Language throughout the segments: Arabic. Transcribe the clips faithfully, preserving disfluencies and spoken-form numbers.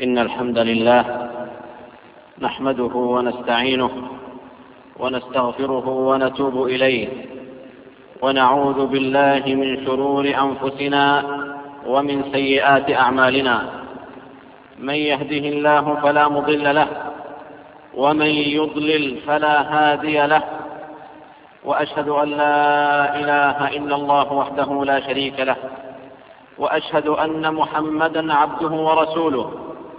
إن الحمد لله نحمده ونستعينه ونستغفره ونتوب إليه، ونعوذ بالله من شرور أنفسنا ومن سيئات أعمالنا. من يهده الله فلا مضل له، ومن يضلل فلا هادي له، وأشهد أن لا إله إلا الله وحده لا شريك له، وأشهد أن محمدا عبده ورسوله.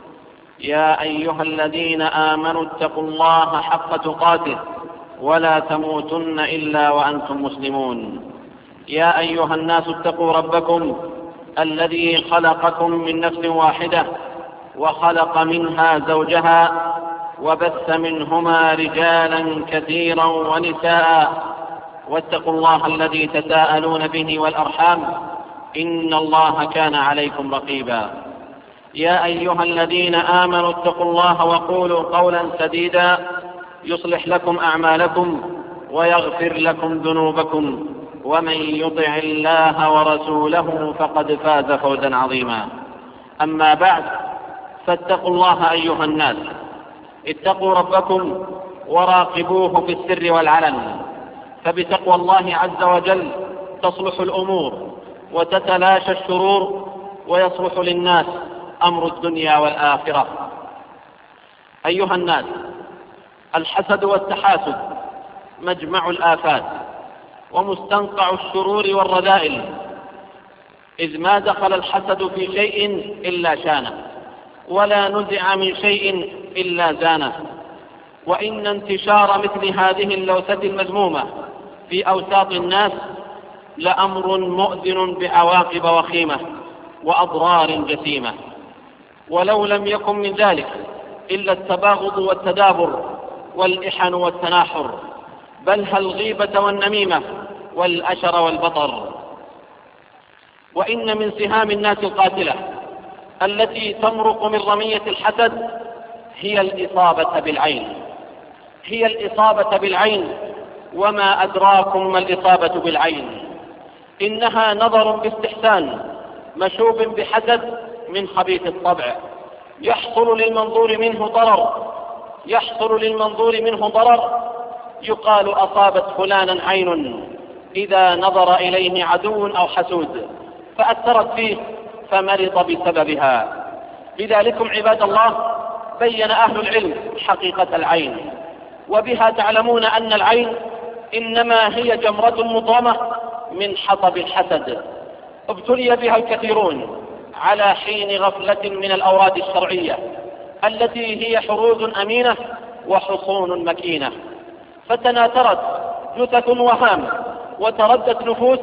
يا أيها الذين آمنوا اتقوا الله حق تقاته ولا تموتن إلا وأنتم مسلمون. يا أيها الناس اتقوا ربكم الذي خلقكم من نفس واحدة وخلق منها زوجها وبث منهما رجالا كثيرا ونساء، واتقوا الله الذي تساءلون به والأرحام إن الله كان عليكم رقيبا. يا أيها الذين آمنوا اتقوا الله وقولوا قولا سديدا يصلح لكم أعمالكم ويغفر لكم ذنوبكم، ومن يطع الله ورسوله فقد فاز فوزا عظيما. أما بعد، فاتقوا الله أيها الناس، اتقوا ربكم وراقبوه في السر والعلن، فبتقوى الله عز وجل تصلح الأمور وتتلاشى الشرور ويصلح للناس أمر الدنيا والآخرة. أيها الناس، الحسد والتحاسد مجمع الآفات ومستنقع الشرور والرذائل، إذ ما دخل الحسد في شيء إلا شانه، ولا نزع من شيء إلا زانه. وإن انتشار مثل هذه اللوثة المذمومة في أوساط الناس لأمر مؤذن بعواقب وخيمة وأضرار جسيمة. ولو لم يكن من ذلك إلا التباغض والتدابر والإحن والتناحر، بل الغيبة والنميمة والأشر والبطر. وإن من سهام الناس القاتلة التي تمرق من رمية الحسد هي الإصابة بالعين. هي الإصابة بالعين، وما أدراكم ما الإصابة بالعين؟ إنها نظر باستحسان مشوب بحسد من خبيث الطبع، يحصل للمنظور منه ضرر يحصل للمنظور منه ضرر يقال أصابت فلانا عين إذا نظر إليه عدو أو حسود فأثرت فيه فمرض بسببها. لذلكم عباد الله بين أهل العلم حقيقة العين، وبها تعلمون أن العين إنما هي جمرة مضامة من حطب الحسد، ابتلي بها الكثيرون على حين غفلة من الأوراد الشرعية التي هي حروز أمينة وحصون مكينة، فتناثرت جثث وهام وتردت نفوس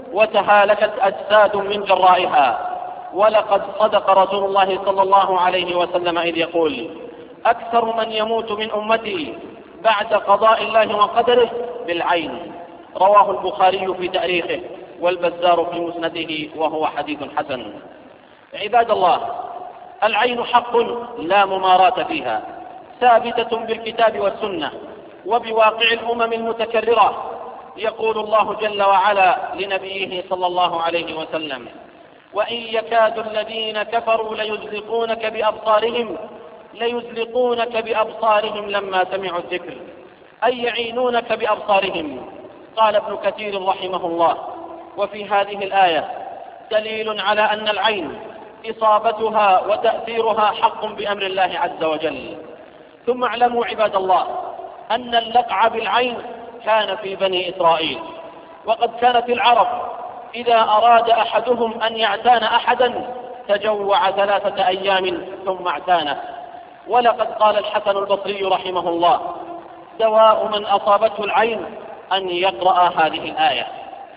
وتهالكت أجساد من جرائها. ولقد صدق رسول الله صلى الله عليه وسلم إذ يقول: أكثر من يموت من أمتي بعد قضاء الله وقدره بالعين. رواه البخاري في تاريخه والبزار في مسنده، وهو حديث حسن. عباد الله، العين حق لا مماراة فيها، ثابتة بالكتاب والسنة وبواقع الأمم المتكررة. يقول الله جل وعلا لنبيه صلى الله عليه وسلم: وإن يكاد الذين كفروا ليزلقونك بأبصارهم ليزلقونك بأبصارهم لما سمعوا الذكر، أي يعينونك بأبصارهم. قال ابن كثير رحمه الله: وفي هذه الآية دليل على أن العين إصابتها وتأثيرها حق بأمر الله عز وجل. ثم اعلموا عباد الله أن اللقع بالعين كان في بني إسرائيل، وقد كانت العرب إذا أراد أحدهم أن يعتان أحدا تجوع ثلاثة أيام ثم اعتانه. ولقد قال الحسن البصري رحمه الله: دواء من أصابته العين أن يقرأ هذه الآية.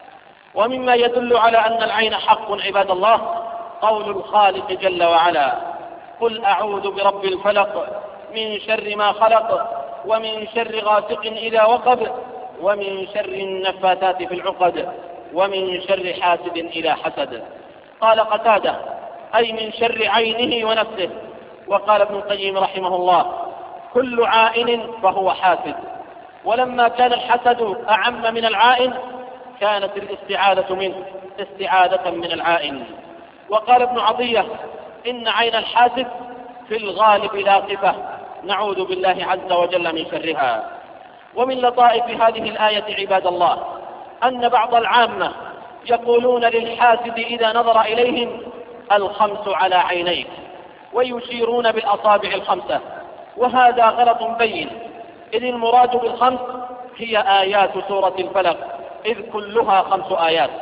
ومما يدل على أن العين حق عباد الله قول الخالق جل وعلا: قل أعوذ برب الفلق من شر ما خلق ومن شر غاسق إذا وقب ومن شر النفاثات في العقد ومن شر حاسد إذا حسد. قال قتادة: أي من شر عينه ونفسه. وقال ابن القيم رحمه الله: كل عائن فهو حاسد. ولما كان الحسد أعم من العائن كانت الاستعاذة منه استعاذة من العائن. وقال ابن عطية: إن عين الحاسد في الغالب لاقفة، نعوذ بالله عز وجل من شرها. ومن لطائف هذه الآية عباد الله أن بعض العامة يقولون للحاسد إذا نظر إليهم: الخمس على عينيك، ويشيرون بالأصابع الخمسة، وهذا غلط بين، إذ المراد بالخمس هي آيات سورة الفلق، إذ كلها خمس آيات.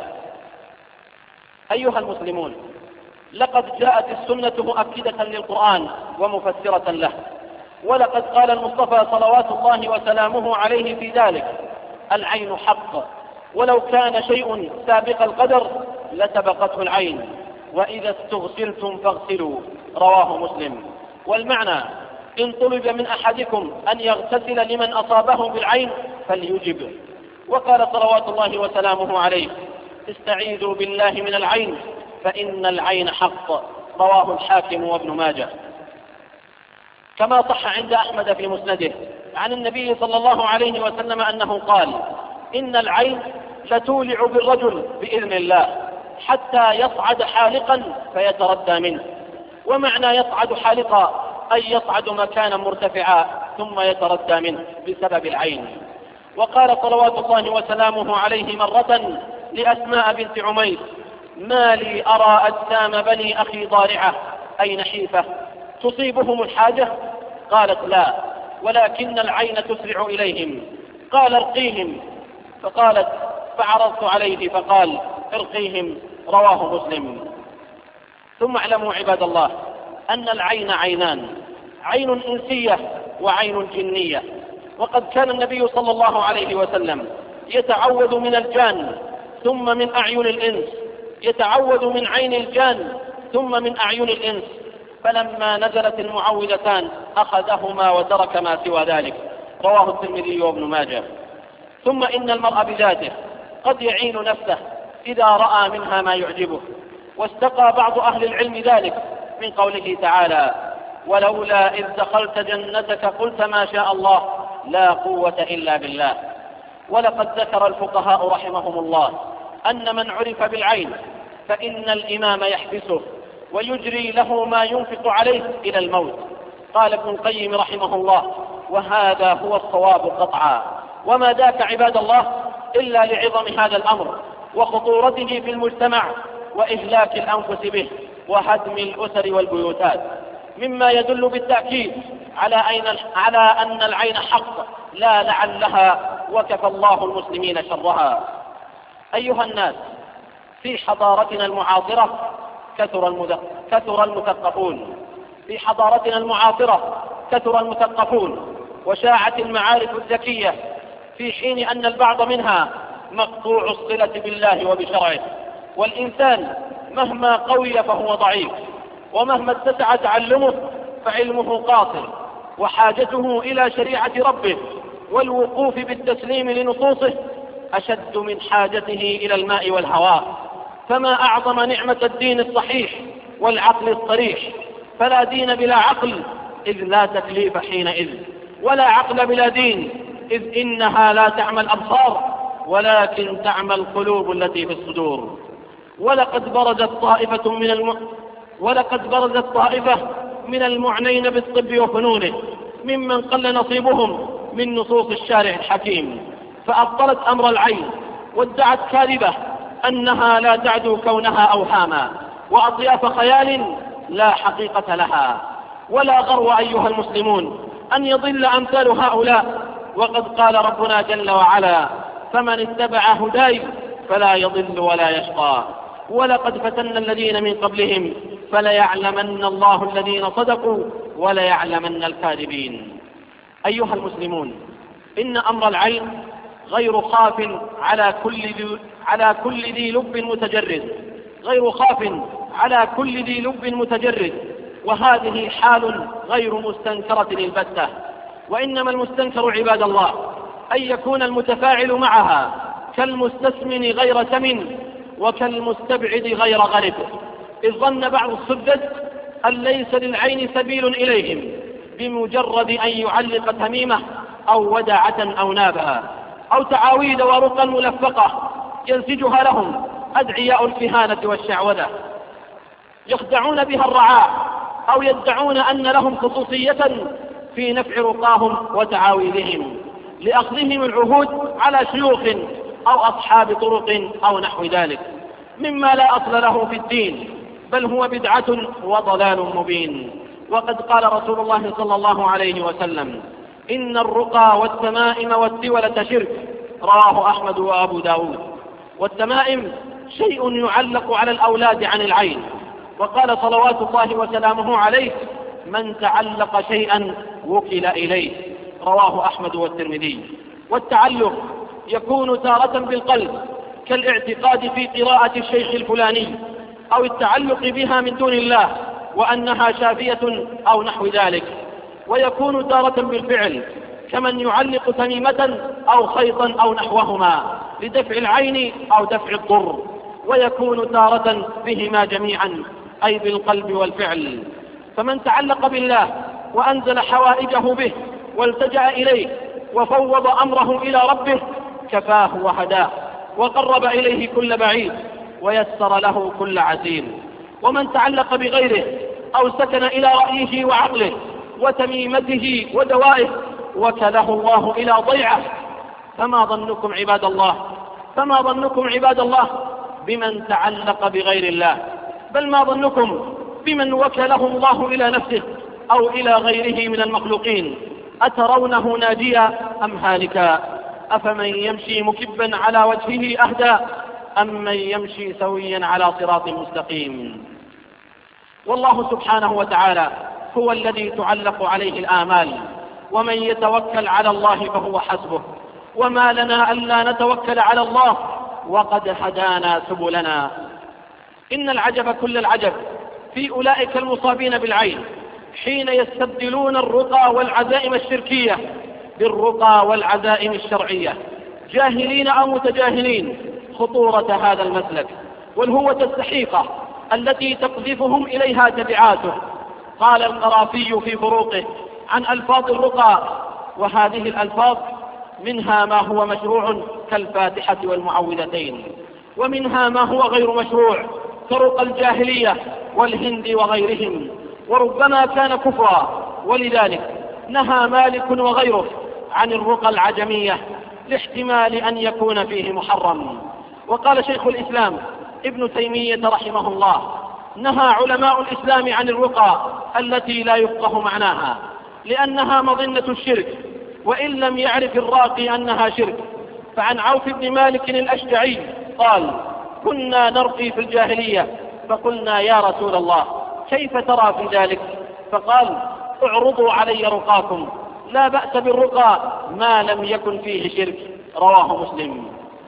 أيها المسلمون، لقد جاءت السنة مؤكدة للقرآن ومفسرة له، ولقد قال المصطفى صلوات الله وسلامه عليه في ذلك: العين حق، ولو كان شيء سابق القدر لسبقته العين، وإذا استغسلتم فاغسلوا، رواه مسلم. والمعنى: إن طلب من أحدكم أن يغتسل لمن أصابه بالعين فليجب. وقال صلوات الله وسلامه عليه: استعيذوا بالله من العين فإن العين حق، رواه الحاكم وابن ماجه. كما صح عند أحمد في مسنده عن النبي صلى الله عليه وسلم أنه قال: إن العين لتولع بالرجل بإذن الله حتى يصعد حالقا فيتردى منه. ومعنى يصعد حالقا أي يصعد مكانا مرتفعا ثم يتردى منه بسبب العين. وقال صلوات الله وسلامه عليه مرة لأسماء بنت عميس: ما لي أرى أجسام بني أخي ضارعة أي نحيفة تصيبهم الحاجة؟ قالت: لا، ولكن العين تسرع إليهم. قال: ارقيهم. فقالت: فعرضت عليه فقال: ارقيهم، رواه مسلم. ثم اعلموا عباد الله أن العين عينان: عين إنسية وعين جنية. وقد كان النبي صلى الله عليه وسلم يتعوذ من الجان ثم من أعين الإنس، يتعوذ من عين الجان ثم من أعين الإنس، فلما نزلت المعوذتان أخذهما وترك ما سوى ذلك، رواه الترمذي وابن ماجه. ثم إن المرء بذاته قد يعين نفسه إذا رأى منها ما يعجبه، واستقى بعض أهل العلم ذلك من قوله تعالى: ولولا إذ دخلت جنتك قلت ما شاء الله لا قوة إلا بالله. ولقد ذكر الفقهاء رحمهم الله أن من عرف بالعين فإن الإمام يحبسه ويجري له ما ينفق عليه إلى الموت. قال ابن القيم رحمه الله: وهذا هو الصواب قطعا. وما ذاك عباد الله إلا لعظم هذا الأمر وخطورته في المجتمع وإهلاك الأنفس به وهدم الأسر والبيوتات، مما يدل بالتأكيد على, على أن العين حق لا لعلها، وكفى الله المسلمين شرها. أيها الناس، في حضارتنا المعاصرة كثر, كثر المثقفون في حضارتنا المعاصرة كثر المثقفون وشاعت المعارف الذكية، في حين أن البعض منها مقطوع الصلة بالله وبشرعه. والإنسان مهما قوي فهو ضعيف، ومهما اتسع تعلمه فعلمه قاصر، وحاجته إلى شريعة ربه والوقوف بالتسليم لنصوصه أشد من حاجته إلى الماء والهواء. فما أعظم نعمة الدين الصحيح والعقل الصريح، فلا دين بلا عقل إذ لا تكليف حينئذ، ولا عقل بلا دين إذ إنها لا تعمى الأبصار ولكن تعمى القلوب التي في الصدور. ولقد برزت طائفة من الم... ولقد برزت طائفة من المعنين بالطب وفنونه ممن قل نصيبهم من نصوص الشارع الحكيم، فأبطلت أمر العين وادعت كاذبة أنها لا تعدو كونها أوهاما وأطياف خيال لا حقيقة لها. ولا غرو أيها المسلمون أن يضل أمثال هؤلاء، وقد قال ربنا جل وعلا: فمن اتبع هداي فلا يضل ولا يشقى. ولقد فتنا الذين من قبلهم فليعلمن الله الذين صدقوا وليعلمن الكاذبين. أيها المسلمون، إن أمر العين غير خاف على كل ذي على كل ذي لب متجرد غير خاف على كل ذي لب متجرد وهذه حال غير مستنكرة البتة. وإنما المستنكر عباد الله أن يكون المتفاعل معها كالمستسمن غير سمن وكالمستبعد غير غرب، إذ ظن بعض السدد أن ليس للعين سبيل إليهم بمجرد أن يعلق تميمة أو ودعة أو نابها أو تعاويذ ورقا ملفقة ينسجها لهم أدعياء الكهانة والشعوذة، يخدعون بها الرعاع أو يدعون أن لهم خصوصية في نفع رقاهم وتعاويذهم لأخذهم العهود على شيوخ أو أصحاب طرق أو نحو ذلك، مما لا أصل له في الدين، بل هو بدعة وضلال مبين. وقد قال رسول الله صلى الله عليه وسلم: إن الرقى والتمائم والتولة شرك، رواه أحمد وأبو داود. والتمائم شيء يعلق على الأولاد عن العين، وقال صلوات الله وسلامه عليه: من تعلق شيئا وكل إليه، رواه أحمد والترمذي. والتعلق يكون تارة بالقلب كالاعتقاد في قراءة الشيخ الفلاني، أو التعلق بها من دون الله وأنها شافية أو نحو ذلك، ويكون تارة بالفعل كمن يعلق تميمة أو خيطا أو نحوهما لدفع العين أو دفع الضر، ويكون تارة بهما جميعا أي بالقلب والفعل. فمن تعلق بالله وأنزل حوائجه به والتجأ إليه وفوض أمره إلى ربه كفاه وهداه وقرب إليه كل بعيد ويسر له كل عسير. ومن تعلق بغيره أو سكن إلى رأيه وعقله وتميمته ودوائه وكله الله إلى ضيعه. فما ظنكم عباد الله فما ظنكم عباد الله بمن تعلق بغير الله، بل ما ظنكم بمن وكله الله إلى نفسه أو إلى غيره من المخلوقين؟ أترونه ناجيا أم هالكا؟ أفمن يمشي مكبا على وجهه أهدى أم من يمشي سويا على صراط مستقيم؟ والله سبحانه وتعالى هو الذي تعلق عليه الآمال، ومن يتوكل على الله فهو حسبه. وما لنا ألا نتوكل على الله وقد هدانا سبلنا. إن العجب كل العجب في أولئك المصابين بالعين حين يستبدلون الرقى والعزائم الشركية بالرقى والعزائم الشرعية، جاهلين أو متجاهلين خطورة هذا المسلك والهوة السحيقة التي تقذفهم إليها تبعاته. قال القرافي في فروقه عن ألفاظ الرقى: وهذه الألفاظ منها ما هو مشروع كالفاتحة والمعوذتين، ومنها ما هو غير مشروع كرقى الجاهلية والهند وغيرهم، وربما كان كفرا، ولذلك نهى مالك وغيره عن الرقى العجمية لاحتمال أن يكون فيه محرم. وقال شيخ الإسلام ابن تيمية رحمه الله: نهى علماء الإسلام عن الرقى التي لا يفقه معناها لأنها مظنة الشرك، وإن لم يعرف الراقي أنها شرك. فعن عوف بن مالك الأشجعي قال: كنا نرقي في الجاهلية فقلنا يا رسول الله كيف ترى في ذلك؟ فقال: اعرضوا علي رقاكم، لا بأس بالرقى ما لم يكن فيه شرك، رواه مسلم.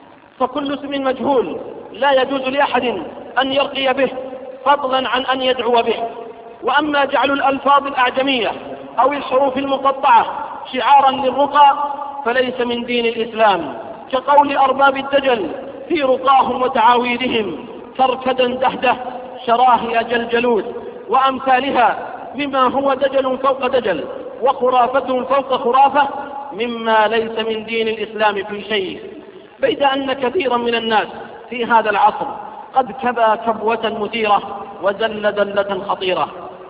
فكل اسم مجهول لا يجوز لأحد أن يرقي به فضلا عن أن يدعو به. وأما جعل الألفاظ الأعجمية أو الحروف المقطعة شعارا للرقى فليس من دين الإسلام، كقول أرباب الدجل في رقاهم وتعاويذهم: كركدا دهده شراهي جلجلود، وأمثالها مما هو دجل فوق دجل وخرافة فوق خرافة مما ليس من دين الإسلام في شيء. بيد أن كثيرا من الناس في هذا العصر قد كبى كبوة مثيرة وزل زلة خطيرة،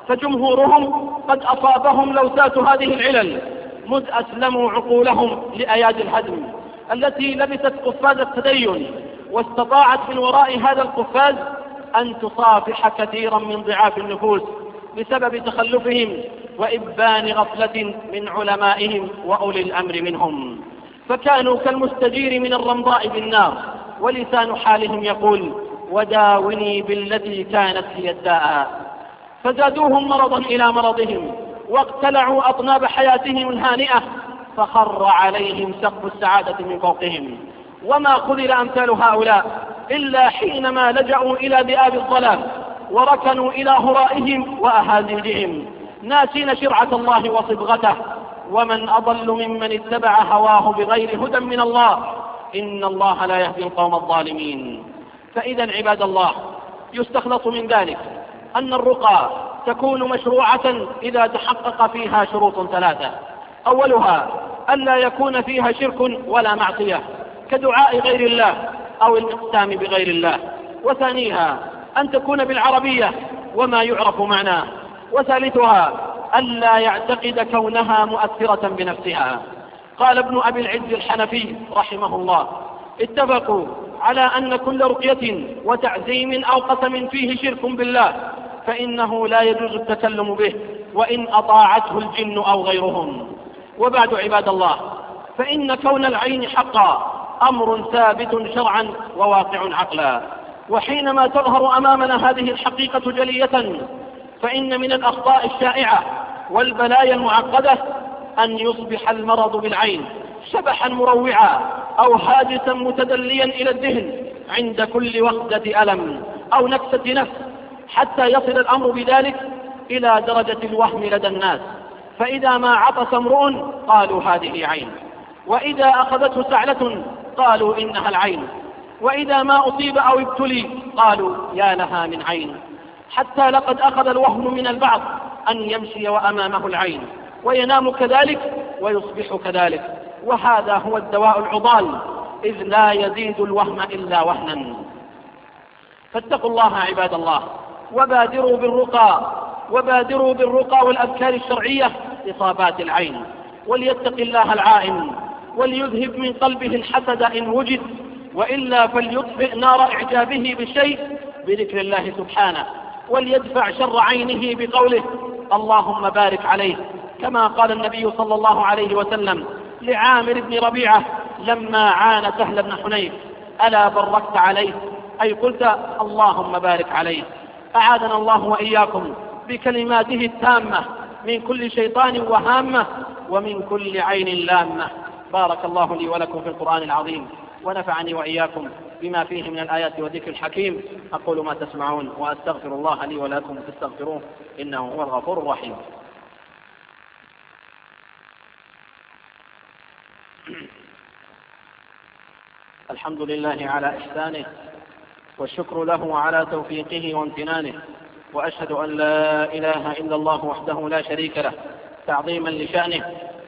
فجمهورهم قد أصابهم لوثات هذه العلل مذ أسلموا عقولهم لأيادي الهدم التي لبست قفاز التدين، واستطاعت من وراء هذا القفاز أن تصافح كثيرا من ضعاف النفوس بسبب تخلفهم وإبان غفلة من علمائهم وأولي الأمر منهم، فكانوا كالمستجير من الرمضاء بالنار، ولسان حالهم يقول: وداوني بالتي كانت هي الداء. فزادوهم مرضا إلى مرضهم، واقتلعوا أطناب حياتهم الهانئة، فخر عليهم سقف السعادة من فوقهم. وما خذل أمثال هؤلاء إلا حينما لجأوا إلى ذئاب الضلال وركنوا إلى هرائهم وأهازيجهم، ناسين شرعة الله وصبغته. ومن أضل ممن اتبع هواه بغير هدى من الله، إن الله لا يهدي القوم الظالمين. فإذا عباد الله، يستخلص من ذلك أن الرقى تكون مشروعة إذا تحقق فيها شروط ثلاثة: أولها ألا يكون فيها شرك ولا معصية كدعاء غير الله أو الاقسام بغير الله، وثانيها أن تكون بالعربية وما يعرف معناه، وثالثها ألا يعتقد كونها مؤثرة بنفسها. قال ابن أبي العز الحنفي رحمه الله: اتفقوا على أن كل رقية وتعزيم أو قسم فيه شرك بالله فإنه لا يجوز التكلم به وإن أطاعته الجن أو غيرهم. وبعد عباد الله، فإن كون العين حقا أمر ثابت شرعا وواقع عقلا، وحينما تظهر أمامنا هذه الحقيقة جلية فإن من الأخطاء الشائعة والبلايا المعقدة أن يصبح المرض بالعين شبحا مروعا أو حادثا متدليا إلى الذهن عند كل وخدة ألم أو نكسة نفس، حتى يصل الأمر بذلك إلى درجة الوهم لدى الناس، فإذا ما عطس امرؤ قالوا هذه عين، وإذا أخذته سعلة قالوا إنها العين، وإذا ما أصيب أو ابتلي قالوا يا لها من عين، حتى لقد أخذ الوهم من البعض أن يمشي وأمامه العين وينام كذلك ويصبح كذلك، وهذا هو الدواء العضال، إذ لا يزيد الوهم إلا وهنا. فاتقوا الله عباد الله، وبادروا بالرقى وبادروا بالرقى والأذكار الشرعية لإصابات العين، وليتق الله العائن، وليذهب من قلبه الحسد إن وجد، وإلا فليطفئ نار إعجابه بالشيء بذكر الله سبحانه، وليدفع شر عينه بقوله اللهم بارك عليه، كما قال النبي صلى الله عليه وسلم لعامر بن ربيعة لما عان سهل بن حنيف: ألا بركت عليه، أي قلت اللهم بارك عليه. أعاذنا الله وإياكم بكلماته التامة من كل شيطان وهامة ومن كل عين لامة. بارك الله لي ولكم في القرآن العظيم، ونفعني وإياكم بما فيه من الآيات والذكر الحكيم. أقول ما تسمعون وأستغفر الله لي ولكم فاستغفروه إنه هو الغفور الرحيم. الحمد لله على إحسانه، والشكر له على توفيقه وامتنانه، وأشهد أن لا إله إلا الله وحده لا شريك له تعظيما لشأنه،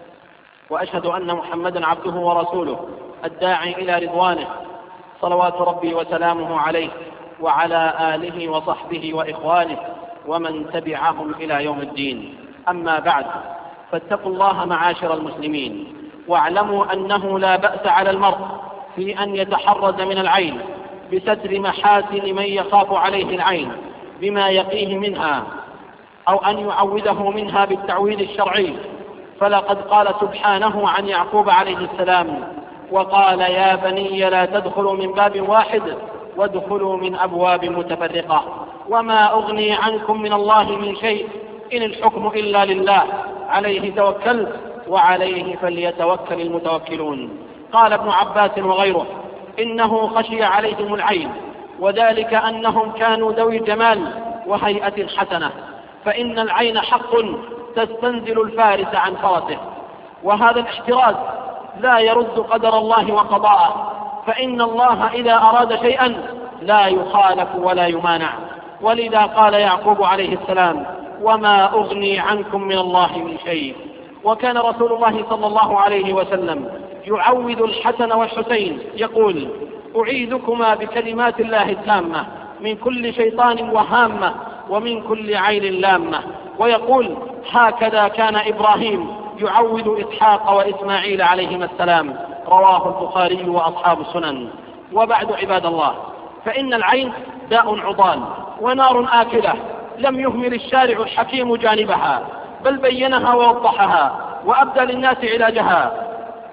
وأشهد أن محمدا عبده ورسوله الداعي إلى رضوانه، صلوات ربي وسلامه عليه وعلى آله وصحبه وإخوانه ومن تبعهم إلى يوم الدين. أما بعد، فاتقوا الله معاشر المسلمين، واعلموا أنه لا بأس على المرء في أن يتحرز من العين بستر محاسن من يخاف عليه العين بما يقيه منها، أو أن يعوذه منها بالتعويذ الشرعي. فلقد قال سبحانه عن يعقوب عليه السلام: وقال يا بني لا تدخلوا من باب واحد وادخلوا من أبواب متفرقة وما أغني عنكم من الله من شيء إن الحكم إلا لله عليه توكلت وعليه فليتوكل المتوكلون. قال ابن عباس وغيره: إنه خشي عليهم العين، وذلك أنهم كانوا ذوي جمال وهيئة حسنة، فإن العين حق تستنزل الفارس عن فرسه، وهذا الاحتراز لا يرد قدر الله وقضاءه، فإن الله إذا أراد شيئا لا يخالف ولا يمانع. ولذا قال يعقوب عليه السلام: وما أغني عنكم من الله من شيء. وكان رسول الله صلى الله عليه وسلم يعوذ الحسن والحسين يقول: أعيذكما بكلمات الله التامة من كل شيطان وهامة ومن كل عين لامة. ويقول: هكذا كان إبراهيم يعوذ إسحاق وإسماعيل عليهما السلام. رواه البخاري وأصحاب السنن. وبعد عباد الله، فإن العين داء عضال ونار آكلة لم يهمل الشارع الحكيم جانبها، بل بينها ووضحها وأبدى للناس علاجها.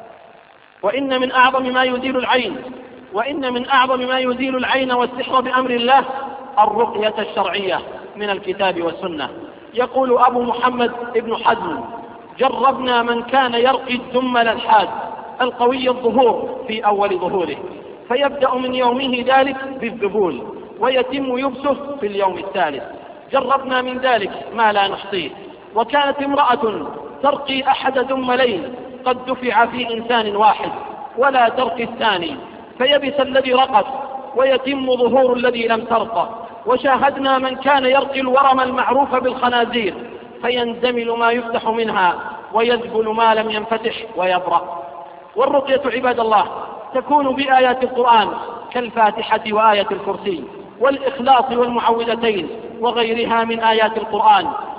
وإن من أعظم ما يزيل العين وإن من أعظم ما يزيل العين والسحر بأمر الله الرقية الشرعية من الكتاب والسنة. يقول أبو محمد ابن حزم: جربنا من كان يرقي الدمل الحاد القوي الظهور في أول ظهوره، فيبدأ من يومه ذلك بالذبول ويتم يبسه في اليوم الثالث. جربنا من ذلك ما لا نحصيه. وكانت امرأة ترقي أحد دملين قد دفع في إنسان واحد ولا ترقي الثاني، فيبس الذي رقت ويتم ظهور الذي لم ترقى. وشاهدنا من كان يرقي الورم المعروف بالخنازير، فيندمل ما يفتح منها ويذبل ما لم ينفتح ويبرأ. والرقية عباد الله تكون بآيات القرآن كالفاتحة وآية الكرسي والإخلاص والمعوذتين وغيرها من آيات القرآن،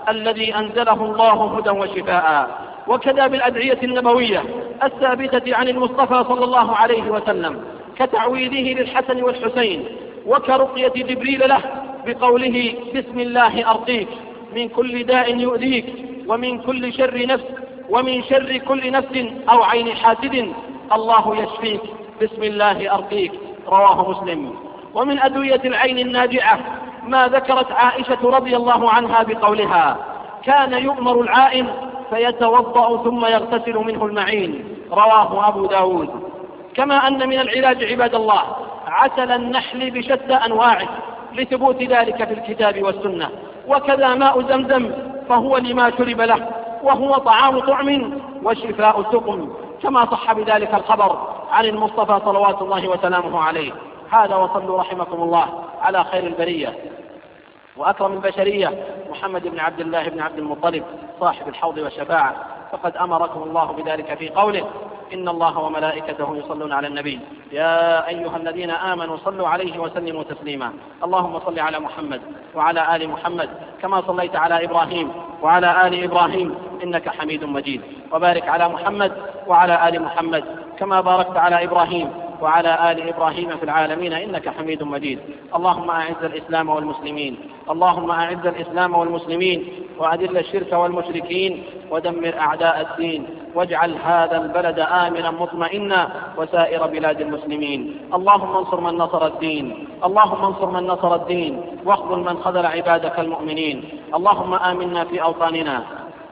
الذي أنزله الله هدى وشفاء. وكذا بالأدعية النبوية الثابتة عن المصطفى صلى الله عليه وسلم، كتعويذه للحسن والحسين، وكرقية جبريل له بقوله بسم الله أرقيك من كل داء يؤذيك، ومن كل شر نفس، ومن شر كل نفس أو عين حاسد، الله يشفيك بسم الله أرقيك، رواه مسلم. ومن أدوية العين الناجعة ما ذكرت عائشة رضي الله عنها بقولها كان يؤمر العائن فيتوضأ ثم يغتسل منه المعين، رواه أبو داود. كما أن من العلاج عباد الله عسل النحل بشتى أنواعه لثبوت ذلك في الكتاب والسنة، وكذا ماء زمزم فهو لما شرب له، وهو طعام طعم وشفاء سقم، كما صح بذلك الخبر عن المصطفى صلوات الله وسلامه عليه. هذا وصلوا رحمكم الله على خير البرية وأكرم البشرية محمد بن عبد الله بن عبد المطلب صاحب الحوض والشفاعة، فقد أمركم الله بذلك في قوله إن الله وملائكته يصلون على النبي يا أيها الذين آمنوا صلوا عليه وسلموا تسليما. اللهم صل على محمد وعلى آل محمد كما صليت على إبراهيم وعلى آل إبراهيم إنك حميد مجيد، وبارك على محمد وعلى آل محمد كما باركت على إبراهيم وعلى آل إبراهيم في العالمين إنك حميد مجيد. اللهم أعز الإسلام والمسلمين اللهم أعز الإسلام والمسلمين وأذل الشرك والمشركين ودمر أعداء الدين، واجعل هذا البلد آمنا مطمئنا وسائر بلاد المسلمين. اللهم انصر من نصر الدين اللهم انصر من نصر الدين واخذل من خذل عبادك المؤمنين. اللهم آمنا في أوطاننا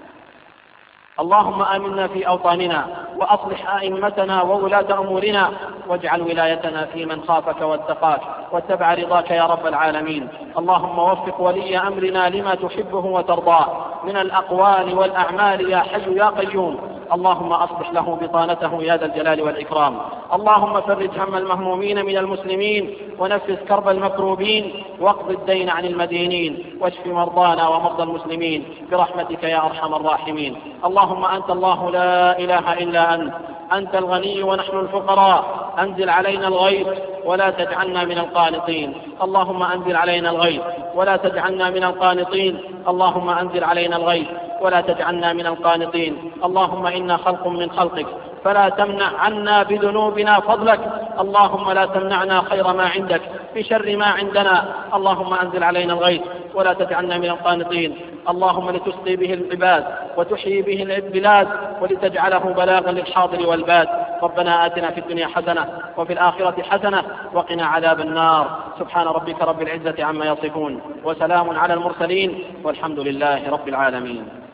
اللهم آمنا في أوطاننا وأصلح أئمتنا وولاة أمورنا، واجعل ولايتنا في من خافك واتقاك واتبع رضاك يا رب العالمين. اللهم وفق ولي أمرنا لما تحبه وترضاه من الأقوال والأعمال يا حي يا قيوم. اللهم أصلح له بطانته يا ذا الجلال والإكرام. اللهم فرج هم المهمومين من المسلمين ونفس كرب المكروبين واقض الدين عن المدينين واشف مرضانا ومرضى المسلمين برحمتك يا أرحم الراحمين. اللهم أنت الله لا إله إلا أنت أنت الغني ونحن الفقراء، أنزل علينا الغيث ولا تجعلنا من القانطين. اللهم أنزل علينا الغيث ولا تجعلنا من القانطين. اللهم أنزل علينا الغيث ولا تجعلنا من القانطين. اللهم إنا خلق من خلقك فلا تمنع عنا بذنوبنا فضلك. اللهم لا تمنعنا خير ما عندك بشر ما عندنا. اللهم أنزل علينا الغيث ولا تجعلنا من القانطين. اللهم لتسقي به العباد وتحيي به البلاد ولتجعله بلاغا للحاضر والباد. ربنا آتنا في الدنيا حسنة وفي الآخرة حسنة وقنا عذاب النار. سبحان ربك رب العزة عما يصفون وسلام على المرسلين والحمد لله رب العالمين.